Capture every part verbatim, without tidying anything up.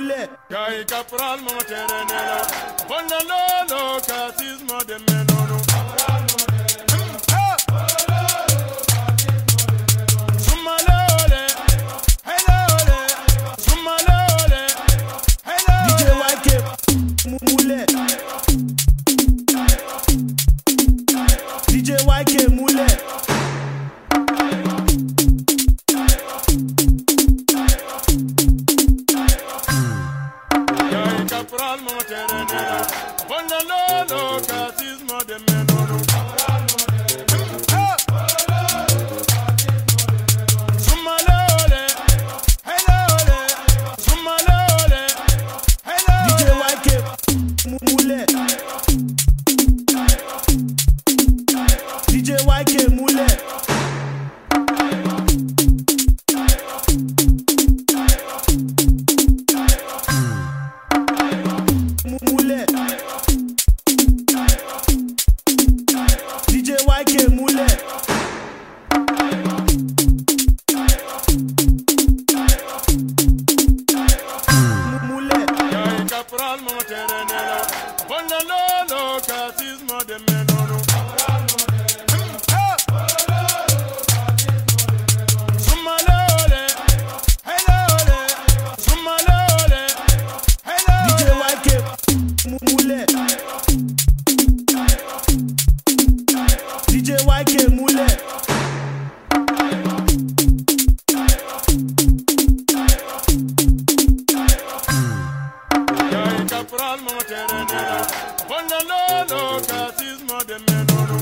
Mule. Kai Capral Moterenela, Bonalolo, Casismo de Menono. Sumalole, hello, Sumalole, hello. D J Y K Mule. D J Y K Mule. Capral Moterenela, Bonalolo, Casismo de Menono. Sumalole, hello, Sumalole, hello. D J Y K Mule. D J Y K Mule. Mule. D J Y K Mule. Mule. Kai Capral Moterenela, Bonalolo, Casismo de Menono. Sumalole, hello, Sumalole, hello. D J Y K Mule. D J Y K Mule. Kai Capral Moterenela, Bonalolo, Casismo de Menono.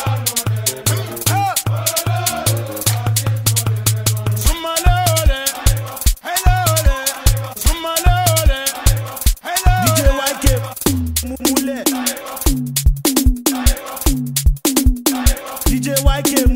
Sumalole, hello, Sumalole, hello. D J Y K Mule. D J Y K